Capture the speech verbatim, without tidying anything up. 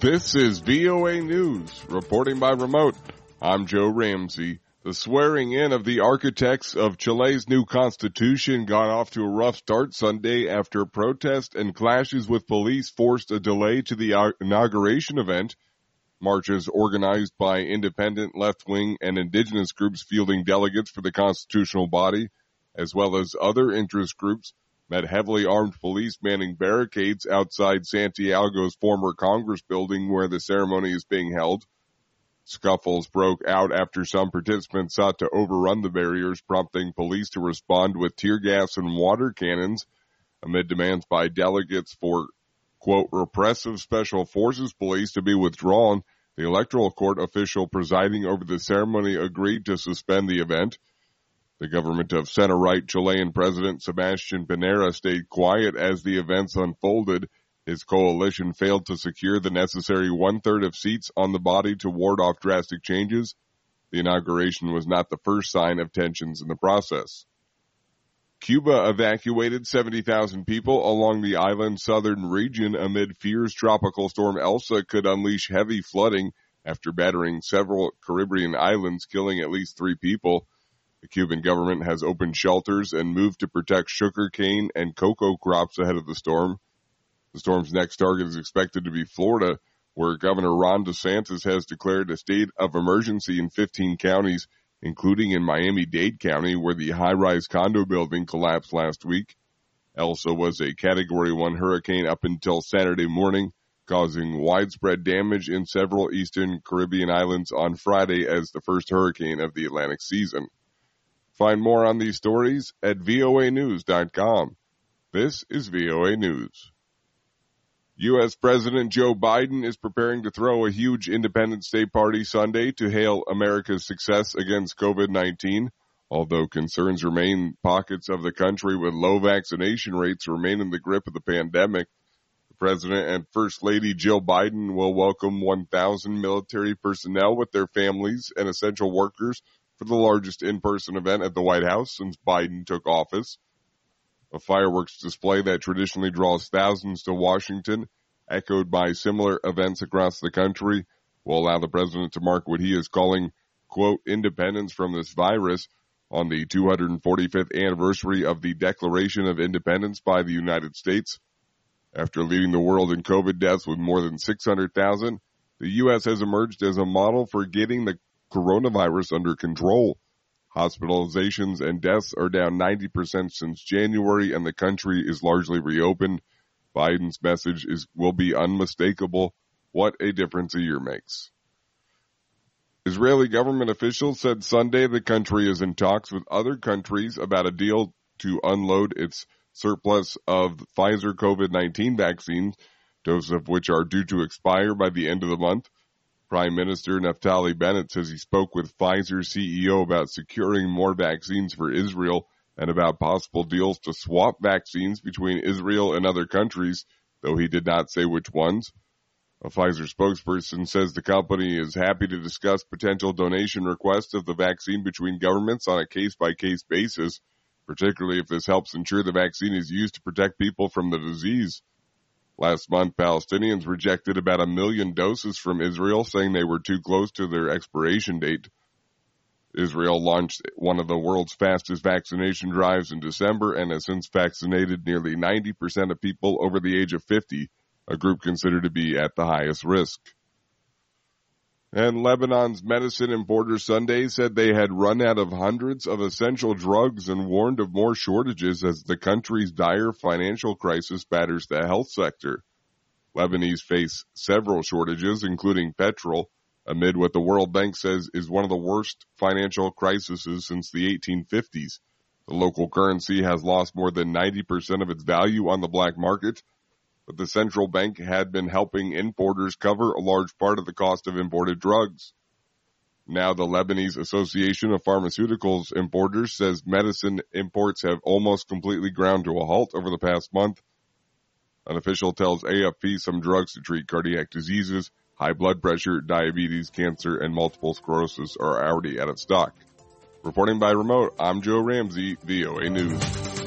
This is V O A News, reporting by remote. I'm Joe Ramsey. The swearing in of the architects of Chile's new constitution got off to a rough start Sunday after protest and clashes with police forced a delay to the inauguration event. Marches organized by independent, left-wing, and indigenous groups fielding delegates for the constitutional body, as well as other interest groups, met heavily armed police manning barricades outside Santiago's former Congress building where the ceremony is being held. Scuffles broke out after some participants sought to overrun the barriers, prompting police to respond with tear gas and water cannons amid demands by delegates for, quote, repressive special forces police to be withdrawn. The electoral court official presiding over the ceremony agreed to suspend the event. The government of center-right Chilean President Sebastián Piñera stayed quiet as the events unfolded. His coalition failed to secure the necessary one-third of seats on the body to ward off drastic changes. The inauguration was not the first sign of tensions in the process. Cuba evacuated seventy thousand people along the island's southern region amid fears Tropical Storm Elsa could unleash heavy flooding after battering several Caribbean islands, killing at least three people. The Cuban government has opened shelters and moved to protect sugarcane and cocoa crops ahead of the storm. The storm's next target is expected to be Florida, where Governor Ron DeSantis has declared a state of emergency in fifteen counties, including in Miami-Dade County, where the high-rise condo building collapsed last week. Elsa was a Category one hurricane up until Saturday morning, causing widespread damage in several eastern Caribbean islands on Friday as the first hurricane of the Atlantic season. Find more on these stories at V O A news dot com. This is V O A News. U S. President Joe Biden is preparing to throw a huge Independence Day party Sunday to hail America's success against covid nineteen. Although concerns remain, pockets of the country with low vaccination rates remain in the grip of the pandemic. The President and First Lady Jill Biden will welcome one thousand military personnel with their families and essential workers for the largest in-person event at the White House since Biden took office. A fireworks display that traditionally draws thousands to Washington, echoed by similar events across the country, will allow the president to mark what he is calling, quote, independence from this virus on the two hundred forty-fifth anniversary of the Declaration of Independence by the United States. After leading the world in COVID deaths with more than six hundred thousand, the U S has emerged as a model for getting the coronavirus under control. Hospitalizations and deaths are down ninety percent since January, and the country is largely reopened. Biden's message is will be unmistakable. What a difference a year makes. Israeli government officials said Sunday the country is in talks with other countries about a deal to unload its surplus of Pfizer covid nineteen vaccines, doses of which are due to expire by the end of the month. Prime Minister Naftali Bennett says he spoke with Pfizer C E O about securing more vaccines for Israel and about possible deals to swap vaccines between Israel and other countries, though he did not say which ones. A Pfizer spokesperson says the company is happy to discuss potential donation requests of the vaccine between governments on a case-by-case basis, particularly if this helps ensure the vaccine is used to protect people from the disease. Last month, Palestinians rejected about a million doses from Israel, saying they were too close to their expiration date. Israel launched one of the world's fastest vaccination drives in December and has since vaccinated nearly ninety percent of people over the age of fifty, a group considered to be at the highest risk. And Lebanon's medicine importer Sunday said they had run out of hundreds of essential drugs and warned of more shortages as the country's dire financial crisis batters the health sector. Lebanese face several shortages, including petrol, amid what the World Bank says is one of the worst financial crises since the eighteen fifties. The local currency has lost more than ninety percent of its value on the black market, but the central bank had been helping importers cover a large part of the cost of imported drugs. Now the Lebanese Association of Pharmaceuticals Importers says medicine imports have almost completely ground to a halt over the past month. An official tells A F P some drugs to treat cardiac diseases, high blood pressure, diabetes, cancer, and multiple sclerosis are already out of stock. Reporting by remote, I'm Joe Ramsey, V O A News.